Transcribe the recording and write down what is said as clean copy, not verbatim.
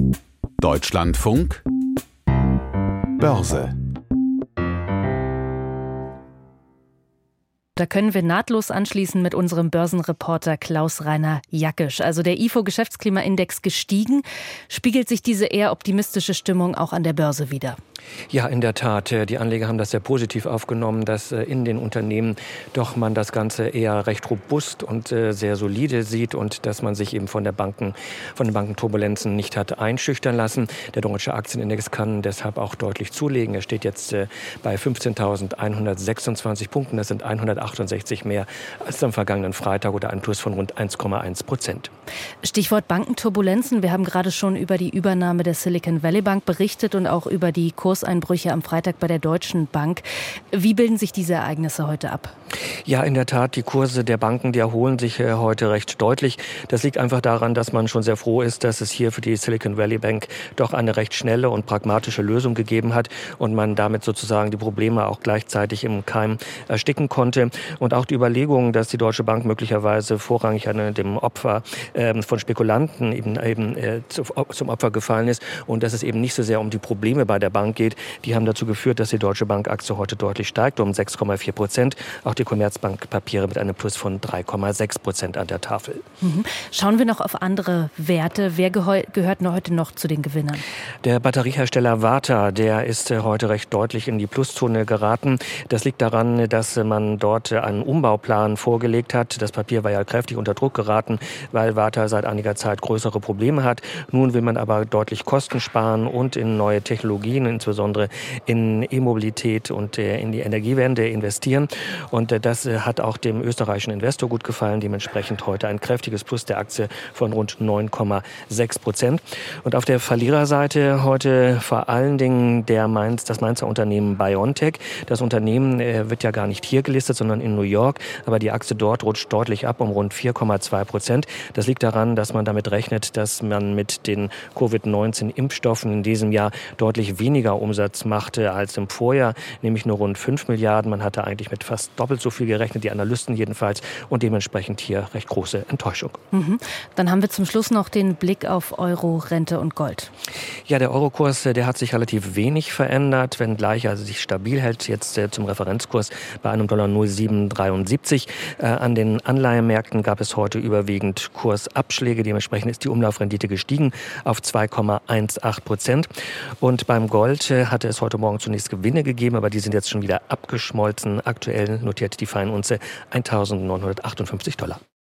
Deutschlandfunk Börse. Da können wir nahtlos anschließen mit unserem Börsenreporter Klaus-Rainer Jackisch. Also der IFO-Geschäftsklimaindex gestiegen. Spiegelt sich diese eher optimistische Stimmung auch an der Börse wider? Ja, in der Tat. Die Anleger haben das sehr positiv aufgenommen, dass in den Unternehmen doch man das Ganze eher recht robust und sehr solide sieht und dass man sich eben von den Bankenturbulenzen nicht hat einschüchtern lassen. Der deutsche Aktienindex kann deshalb auch deutlich zulegen. Er steht jetzt bei 15.126 Punkten. Das sind 168 mehr als am vergangenen Freitag oder ein Plus von rund 1,1%. Stichwort Bankenturbulenzen. Wir haben gerade schon über die Übernahme der Silicon Valley Bank berichtet und auch über die Kurseinbrüche am Freitag bei der Deutschen Bank. Wie bilden sich diese Ereignisse heute ab? Ja, in der Tat, die Kurse der Banken, die erholen sich heute recht deutlich. Das liegt einfach daran, dass man schon sehr froh ist, dass es hier für die Silicon Valley Bank doch eine recht schnelle und pragmatische Lösung gegeben hat und man damit sozusagen die Probleme auch gleichzeitig im Keim ersticken konnte. Und auch die Überlegung, dass die Deutsche Bank möglicherweise vorrangig dem Opfer von Spekulanten zum Opfer gefallen ist und dass es eben nicht so sehr um die Probleme bei der Bank geht, die haben dazu geführt, dass die Deutsche Bank-Aktie heute deutlich steigt, um 6,4%. Auch die Commerzbank-Papiere mit einem Plus von 3,6% an der Tafel. Schauen wir noch auf andere Werte. Wer gehört heute noch zu den Gewinnern? Der Batteriehersteller Varta, der ist heute recht deutlich in die Pluszone geraten. Das liegt daran, dass man dort einen Umbauplan vorgelegt hat. Das Papier war ja kräftig unter Druck geraten, weil Varta seit einiger Zeit größere Probleme hat. Nun will man aber deutlich Kosten sparen und in neue Technologien, insbesondere in E-Mobilität und in die Energiewende investieren. Und das hat auch dem österreichischen Investor gut gefallen. Dementsprechend heute ein kräftiges Plus der Aktie von rund 9,6%. Und auf der Verliererseite heute vor allen Dingen das Mainzer Unternehmen BioNTech. Das Unternehmen wird ja gar nicht hier gelistet, sondern in New York. Aber die Aktie dort rutscht deutlich ab um rund 4,2%. Das liegt daran, dass man damit rechnet, dass man mit den Covid-19-Impfstoffen in diesem Jahr deutlich weniger Umsatz machte als im Vorjahr, nämlich nur rund 5 Milliarden. Man hatte eigentlich mit fast doppelt so viel gerechnet, die Analysten jedenfalls, und dementsprechend hier recht große Enttäuschung. Dann haben wir zum Schluss noch den Blick auf Euro, Rente und Gold. Ja, der Eurokurs, der hat sich relativ wenig verändert, wenngleich er sich stabil hält, jetzt zum Referenzkurs bei einem Dollar 0,773. An den Anleihenmärkten gab es heute überwiegend Kursabschläge, dementsprechend ist die Umlaufrendite gestiegen auf 2,18%. Und beim Gold hatte es heute Morgen zunächst Gewinne gegeben, aber die sind jetzt schon wieder abgeschmolzen. Aktuell notiert die Feinunze $1.958.